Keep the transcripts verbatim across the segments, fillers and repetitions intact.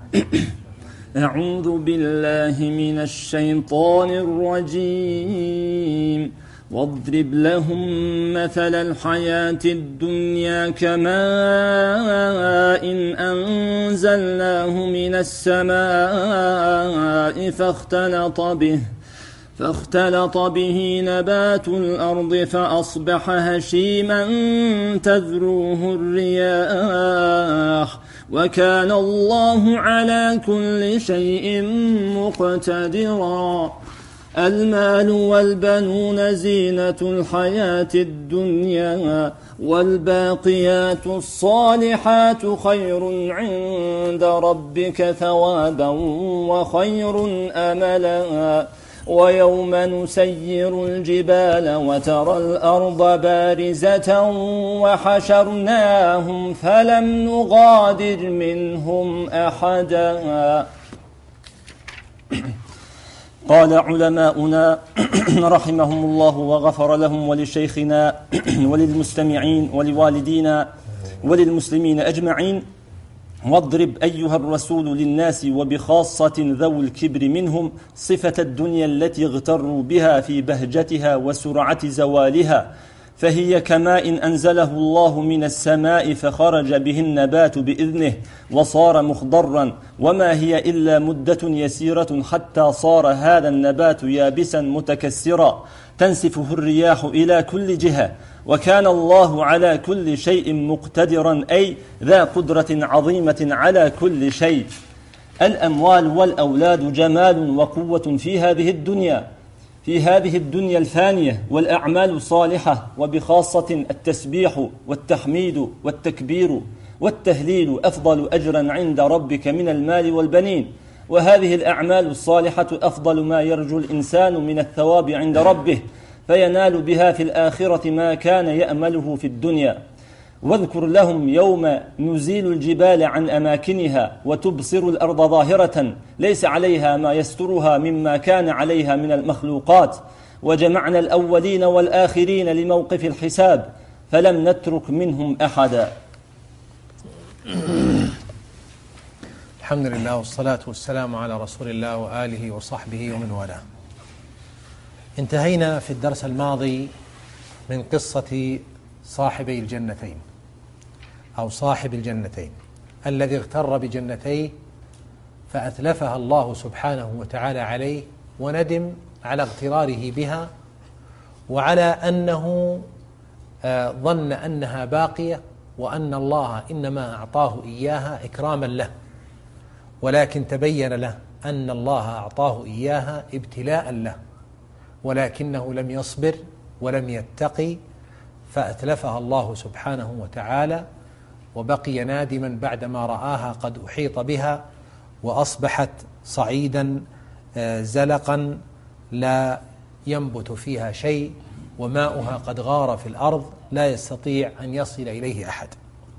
أعوذ بالله من الشيطان الرجيم واضرب لهم مثل الحياة الدنيا كماء إن أنزلناه من السماء فاختلط به فاختلط به نبات الأرض فأصبح هشيما تذروه الرياح وكان الله على كل شيء مقتدرا. المال والبنون زينة الحياة الدنيا والباقيات الصالحات خير عند ربك ثوابا وخير أملا. ويوم نسير الجبال وترى الأرض بارزة وحشرناهم فلم نغادر منهم أحدا. قال علماؤنا رحمهم الله وغفر لهم ولشيخنا وللمستمعين ولوالدينا وللمسلمين أجمعين: واضرب أيها الرسول للناس وبخاصة ذوي الكبر منهم صفة الدنيا التي اغتروا بها في بهجتها وسرعة زوالها، فهي كماء أنزله الله من السماء فخرج به النبات بإذنه وصار مخضرا، وما هي إلا مدة يسيرة حتى صار هذا النبات يابسا متكسرا تنسفه الرياح إلى كل جهة، وكان الله على كل شيء مقتدرا، أي ذا قدرة عظيمة على كل شيء. الأموال والأولاد جمال وقوة في هذه الدنيا في هذه الدنيا الفانية، والأعمال صالحة وبخاصة التسبيح والتحميد والتكبير والتهليل أفضل أجرا عند ربك من المال والبنين، وهذه الأعمال الصالحة أفضل ما يرجو الإنسان من الثواب عند ربه، فينال بها في الآخرة ما كان يأمله في الدنيا. واذكر لهم يوم نزيل الجبال عن أماكنها وتبصر الأرض ظاهرة ليس عليها ما يسترها مما كان عليها من المخلوقات، وجمعنا الأولين والآخرين لموقف الحساب فلم نترك منهم أحدا. الحمد لله والصلاة والسلام على رسول الله وآله وصحبه ومن والاه. انتهينا في الدرس الماضي من قصة صاحبي الجنتين أو صاحب الجنتين الذي اغتر بجنتيه فأتلفها الله سبحانه وتعالى عليه، وندم على اغتراره بها وعلى أنه ظن أنها باقية وأن الله إنما أعطاه إياها إكراما له، ولكن تبين له أن الله أعطاه إياها ابتلاء له، ولكنه لم يصبر ولم يتقي فأتلفها الله سبحانه وتعالى، وبقي نادما بعدما رآها قد أحيط بها وأصبحت صعيدا زلقا لا ينبت فيها شيء، وماؤها قد غار في الأرض لا يستطيع أن يصل إليه أحد.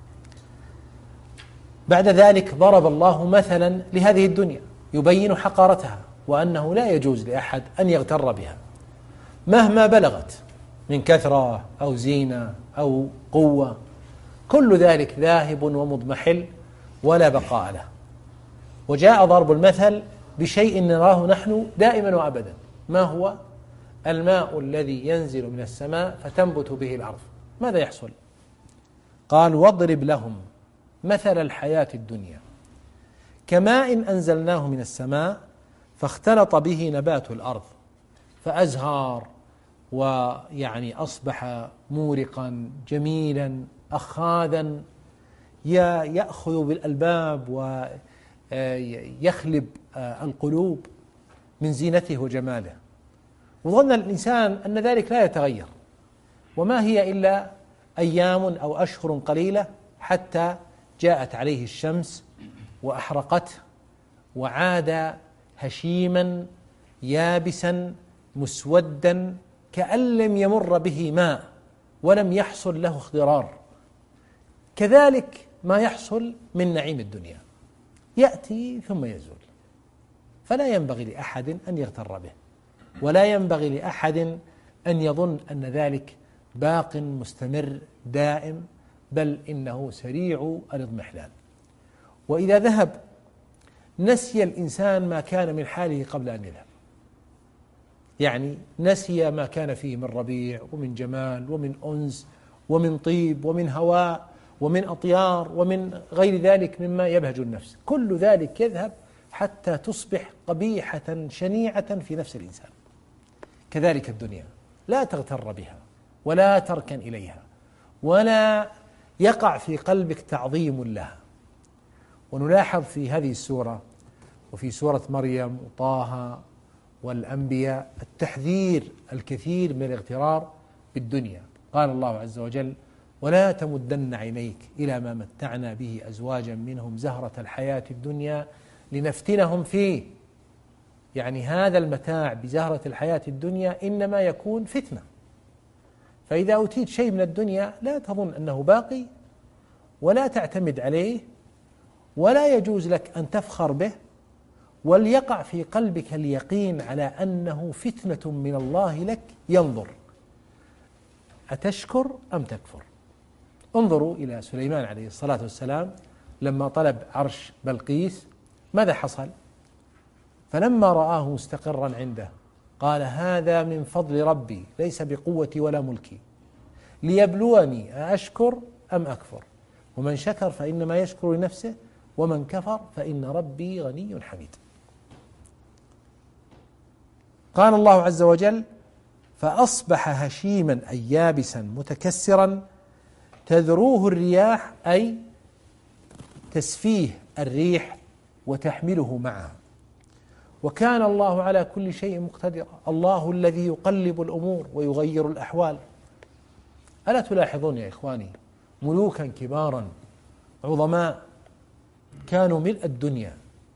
بعد ذلك ضرب الله مثلا لهذه الدنيا يبين حقارتها، وأنه لا يجوز لأحد أن يغتر بها مهما بلغت من كثرة أو زينة أو قوة، كل ذلك ذاهب ومضمحل ولا بقاء له. وجاء ضرب المثل بشيء نراه نحن دائما وأبدا، ما هو؟ الماء الذي ينزل من السماء فتنبت به الأرض. ماذا يحصل؟ قال: واضرب لهم مثل الحياة الدنيا كماء أنزلناه من السماء فاختلط به نبات الأرض فأزهر، ويعني أصبح مورقا جميلا أخاذا يأخذ بالألباب ويخلب القلوب من زينته وجماله. وظن الإنسان أن ذلك لا يتغير، وما هي إلا أيام أو أشهر قليلة حتى جاءت عليه الشمس وأحرقته وعاد هشيما يابسا مسودا كأن لم يمر به ماء ولم يحصل له اخضرار. كذلك ما يحصل من نعيم الدنيا، يأتي ثم يزول، فلا ينبغي لأحد أن يغتر به، ولا ينبغي لأحد أن يظن أن ذلك باق مستمر دائم، بل إنه سريع الاضمحلال. وإذا ذهب نسي الإنسان ما كان من حاله قبل أن يذهب، يعني نسي ما كان فيه من ربيع ومن جمال ومن أنس ومن طيب ومن هواء ومن أطيار ومن غير ذلك مما يبهج النفس، كل ذلك يذهب حتى تصبح قبيحة شنيعة في نفس الإنسان. كذلك الدنيا لا تغتر بها ولا تركن إليها ولا يقع في قلبك تعظيم لها. ونلاحظ في هذه السورة وفي سورة مريم وطه والأنبياء التحذير الكثير من الاغترار بالدنيا. قال الله عز وجل: ولا تمدن عينيك إلى ما متعنا به أزواجا منهم زهرة الحياة الدنيا لنفتنهم فيه، يعني هذا المتاع بزهرة الحياة الدنيا إنما يكون فتنة، فإذا أوتيت شيء من الدنيا لا تظن أنه باقي ولا تعتمد عليه ولا يجوز لك أن تفخر به، وليقع في قلبك اليقين على أنه فتنة من الله لك، ينظر أتشكر أم تكفر. انظروا إلى سليمان عليه الصلاة والسلام لما طلب عرش بلقيس ماذا حصل؟ فلما رآه مستقرا عنده قال: هذا من فضل ربي ليس بقوتي ولا ملكي ليبلوني أأشكر أم أكفر، ومن شكر فإنما يشكر لنفسه ومن كفر فإن ربي غني حميد. قال الله عز وجل: فأصبح هشيما أي يابسا متكسرا تذروه الرياح، أي تسفيه الريح وتحمله معها، وكان الله على كل شيء مقتدرا. الله الذي يقلب الأمور ويغير الأحوال. ألا تلاحظون يا إخواني ملوكا كبارا عظماء كانوا ملء الدنيا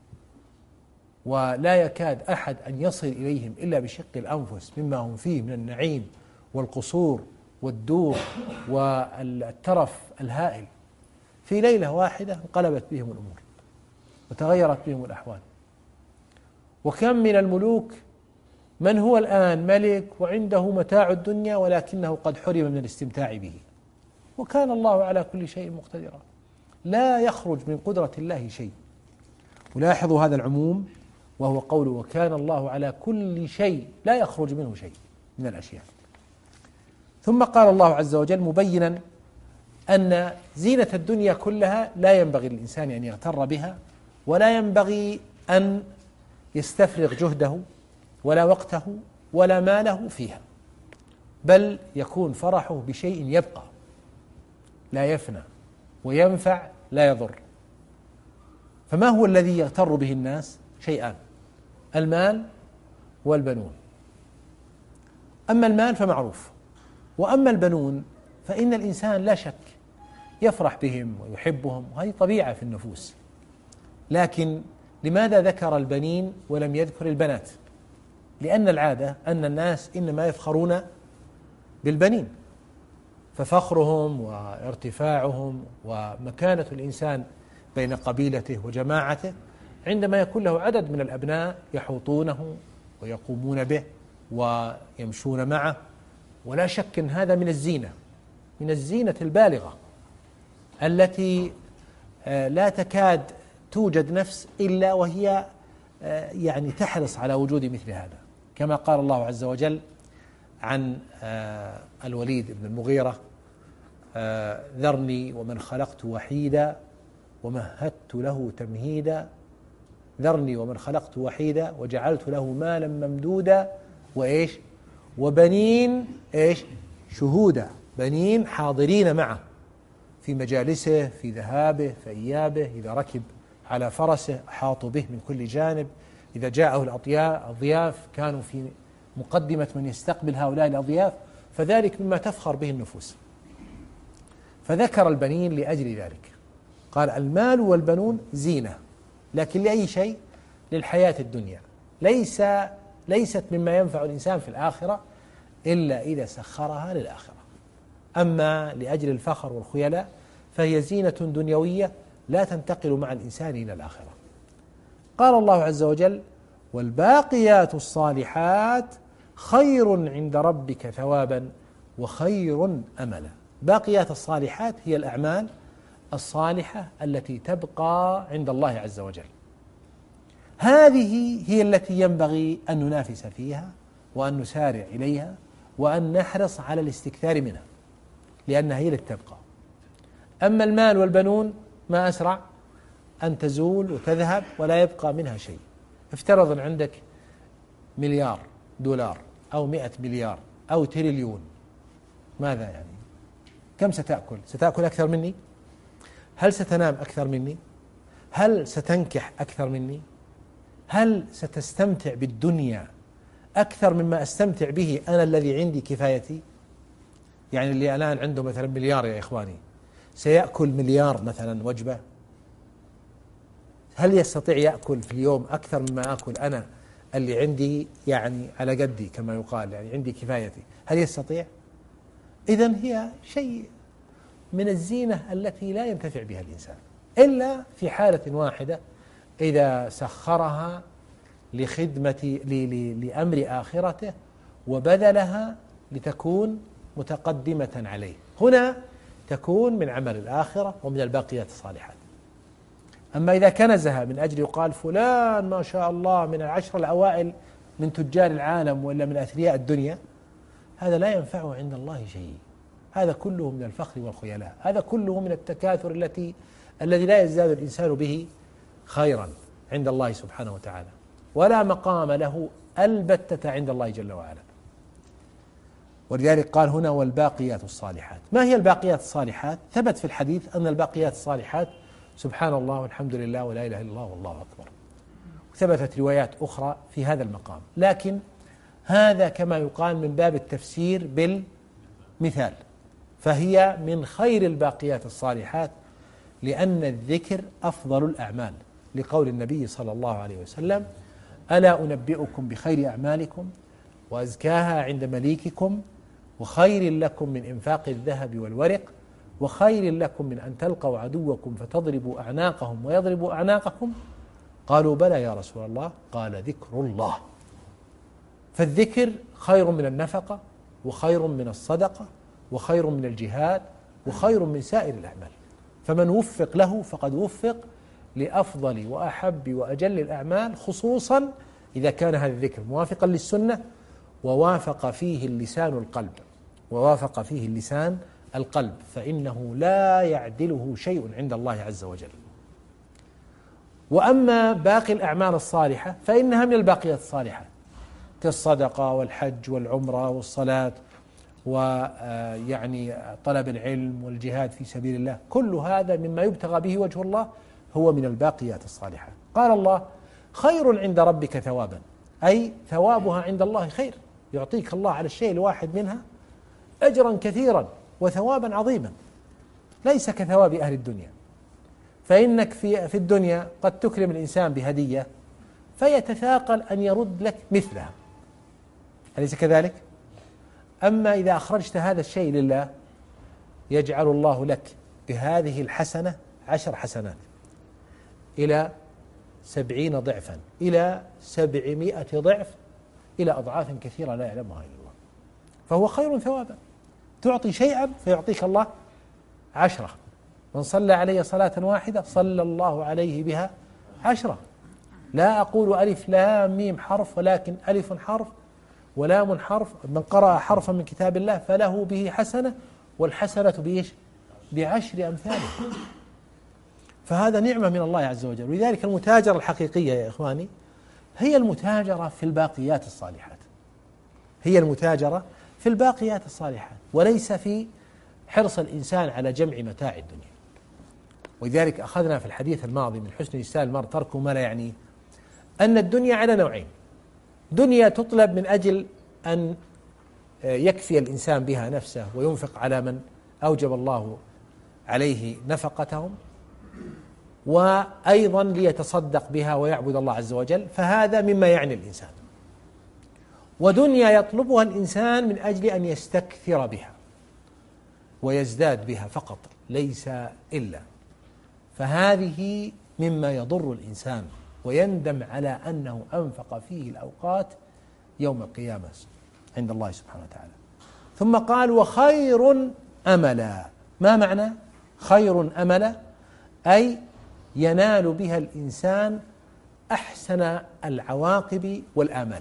ولا يكاد أحد أن يصل إليهم إلا بشق الأنفس مما هم فيه من النعيم والقصور والدور والترف الهائل، في ليلة واحدة انقلبت بهم الأمور وتغيرت بهم الأحوال. وكم من الملوك من هو الآن ملك وعنده متاع الدنيا ولكنه قد حرم من الاستمتاع به، وكان الله على كل شيء مقتدرا، لا يخرج من قدرة الله شيء. ولاحظوا هذا العموم وهو قوله: وكان الله على كل شيء، لا يخرج منه شيء من الأشياء. ثم قال الله عز وجل مبينا أن زينة الدنيا كلها لا ينبغي للإنسان أن يغتر بها، ولا ينبغي أن يستفرغ جهده ولا وقته ولا ماله فيها، بل يكون فرحه بشيء يبقى لا يفنى وينفع لا يضر. فما هو الذي يغتر به الناس؟ شيئان: المال والبنون. أما المال فمعروف، وأما البنون فإن الإنسان لا شك يفرح بهم ويحبهم، وهذه طبيعة في النفوس. لكن لماذا ذكر البنين ولم يذكر البنات؟ لأن العادة أن الناس إنما يفخرون بالبنين، ففخرهم وارتفاعهم ومكانة الإنسان بين قبيلته وجماعته عندما يكون له عدد من الأبناء يحوطونه ويقومون به ويمشون معه. ولا شك أن هذا من الزينة، من الزينة البالغة التي لا تكاد توجد نفس إلا وهي يعني تحرص على وجود مثل هذا، كما قال الله عز وجل عن الوليد بن المغيرة: ذرني ومن خلقت وحيدا ومهدت له تمهيدا، ذرني ومن خلقت وحيدا وجعلت له مالا ممدودا وإيش وبنين إيش شهودا، بنين حاضرين معه في مجالسه، في ذهابه، في إيابه، إذا ركب على فرسه أحاطوا به من كل جانب، إذا جاءه الأضياف كانوا في مقدمة من يستقبل هؤلاء الأضياف، فذلك مما تفخر به النفوس. فذكر البنين لأجل ذلك، قال: المال والبنون زينة، لكن لأي شيء؟ للحياة الدنيا، ليس ليست مما ينفع الإنسان في الآخرة إلا إذا سخرها للآخرة. أما لأجل الفخر والخيلاء فهي زينة دنيوية لا تنتقل مع الإنسان إلى الآخرة. قال الله عز وجل: والباقيات الصالحات خير عند ربك ثوابا وخير أملا. باقيات الصالحات هي الأعمال الصالحة التي تبقى عند الله عز وجل، هذه هي التي ينبغي أن ننافس فيها وأن نسارع إليها وأن نحرص على الاستكثار منها، لأنها هي التي تبقى. أما المال والبنون ما أسرع أن تزول وتذهب ولا يبقى منها شيء. افترض أن عندك مليار دولار أو مئة مليار أو تريليون، ماذا يعني؟ كم ستأكل؟ ستأكل أكثر مني؟ هل ستنام أكثر مني؟ هل ستنكح أكثر مني؟ هل ستستمتع بالدنيا أكثر مما أستمتع به أنا الذي عندي كفايتي؟ يعني اللي الآن عنده مثلا مليار يا إخواني سيأكل مليار مثلا وجبة؟ هل يستطيع يأكل في اليوم أكثر مما أكل أنا اللي عندي يعني على قدي كما يقال، يعني عندي كفايتي؟ هل يستطيع؟ إذن هي شيء من الزينة التي لا ينتفع بها الإنسان إلا في حالة واحدة، إذا سخرها لخدمة لأمر آخرته وبذلها لتكون متقدمة عليه، هنا تكون من عمل الآخرة ومن الباقيات الصالحات. أما إذا كنزها من أجل يقال فلان ما شاء الله من العشر الأوائل من تجار العالم ولا من أثرياء الدنيا، هذا لا ينفعه عند الله شيء، هذا كله من الفخر والخيلاء، هذا كله من التكاثر التي الذي لا يزداد الإنسان به خيرا عند الله سبحانه وتعالى، ولا مقام له البتة عند الله جل وعلا. ولذلك قال هنا والباقيات الصالحات. ما هي الباقيات الصالحات؟ ثبت في الحديث أن الباقيات الصالحات سبحان الله والحمد لله ولا إله إلا الله والله أكبر، وثبتت روايات أخرى في هذا المقام، لكن هذا كما يقال من باب التفسير بالمثال، فهي من خير الباقيات الصالحات، لأن الذكر أفضل الأعمال، لقول النبي صلى الله عليه وسلم ألا أنبئكم بخير أعمالكم وأزكاها عند مليككم وخير لكم من إنفاق الذهب والورق وخير لكم من أن تلقوا عدوكم فتضربوا أعناقهم ويضربوا أعناقكم؟ قالوا بلى يا رسول الله، قال ذكر الله. فالذكر خير من النفقة وخير من الصدقة وخير من الجهاد وخير من سائر الأعمال، فمن وفق له فقد وفق لأفضل وأحب وأجل الأعمال، خصوصا إذا كان هذا الذكر موافقا للسنة ووافق فيه اللسان القلب ووافق فيه اللسان القلب فإنه لا يعدله شيء عند الله عز وجل. وأما باقي الأعمال الصالحة فإنها من الباقيات الصالحات كالصدقة والحج والعمرة والصلاة ويعني طلب العلم والجهاد في سبيل الله، كل هذا مما يبتغى به وجه الله هو من الباقيات الصالحات. قال الله خير عند ربك ثوابا، أي ثوابها عند الله خير، يعطيك الله على الشيء الواحد منها أجرا كثيرا وثوابا عظيما، ليس كثواب أهل الدنيا، فإنك في في الدنيا قد تكرم الإنسان بهدية فيتثاقل أن يرد لك مثلها، أليس كذلك؟ أما إذا أخرجت هذا الشيء لله يجعل الله لك بهذه الحسنة عشر حسنات إلى سبعين ضعفا إلى سبعمائة ضعف إلى أضعاف كثيرة لا يعلمها إلا الله، فهو خير ثوابا. تعطي شيئا فيعطيك الله عشرة، من صلى علي صلاة واحدة صلى الله عليه بها عشرة. لا أقول ألف لام ميم حرف، ولكن ألف حرف ولام حرف، من قرأ حرفا من كتاب الله فله به حسنة، والحسنة بإيش؟ بعشر أمثاله، فهذا نعمة من الله عز وجل. ولذلك المتاجرة الحقيقية يا إخواني هي المتاجرة في الباقيات الصالحات، هي المتاجرة في الباقيات الصالحات، وليس في حرص الإنسان على جمع متاع الدنيا. ولذلك أخذنا في الحديث الماضي من حسن إحسان المرء تركه ما لا يعنيه أن الدنيا على نوعين: دنيا تطلب من أجل أن يكفي الإنسان بها نفسه وينفق على من أوجب الله عليه نفقتهم، وأيضا ليتصدق بها ويعبد الله عز وجل، فهذا مما يعني الإنسان. ودنيا يطلبها الإنسان من أجل أن يستكثر بها ويزداد بها فقط ليس إلا، فهذه مما يضر الإنسان ويندم على أنه أنفق فيه الأوقات يوم القيامة عند الله سبحانه وتعالى. ثم قال وخير أملا. ما معنى خير أملا؟ أي ينال بها الإنسان أحسن العواقب والآمال،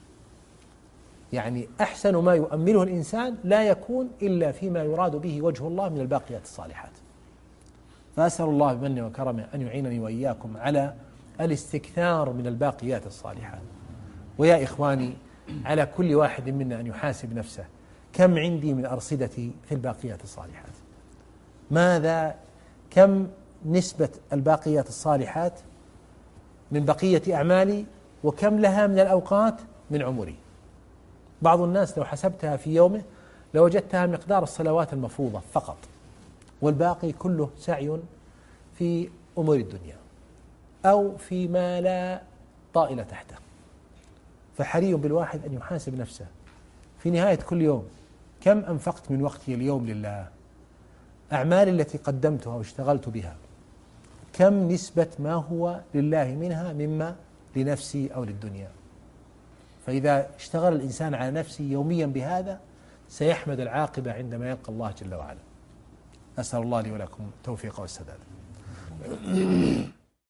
يعني أحسن ما يؤمله الإنسان لا يكون إلا فيما يراد به وجه الله من الباقيات الصالحات. فأسأل الله بمنه وكرمه أن يعينني وإياكم على الاستكثار من الباقيات الصالحات. ويا إخواني، على كل واحد منا أن يحاسب نفسه: كم عندي من أرصدتي في الباقيات الصالحات؟ ماذا كم نسبة الباقيات الصالحات من بقية أعمالي، وكم لها من الأوقات من عمري؟ بعض الناس لو حسبتها في يومه لوجدتها مقدار الصلوات المفروضة فقط، والباقي كله سعي في أمور الدنيا أو فيما لا طائل تحته. فحري بالواحد أن يحاسب نفسه في نهاية كل يوم: كم أنفقت من وقتي اليوم لله؟ أعمالي التي قدمتها واشتغلت بها كم نسبة ما هو لله منها مما لنفسي أو للدنيا؟ فإذا اشتغل الإنسان على نفسه يوميا بهذا سيحمد العاقبة عندما يلقى الله جل وعلا. أسأل الله لي ولكم التوفيق والسداد.